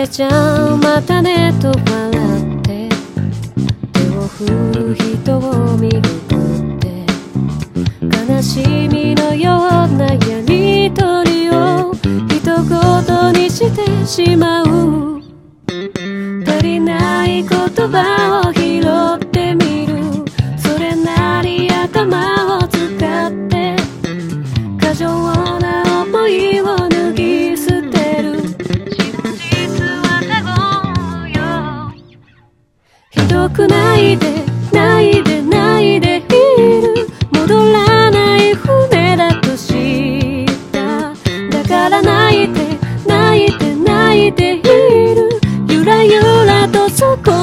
れちゃうまたねと笑って手を振る人を見るって悲しみのようなやりとりを一言にしてしまう足りない言葉を拾ってみるそれなり頭を使って過剰な思いを脱ぎ捨てる実は他言よひどくないでないでないでいる戻らない船だと知っただから泣いて泣いて泣いているゆらゆらとそこ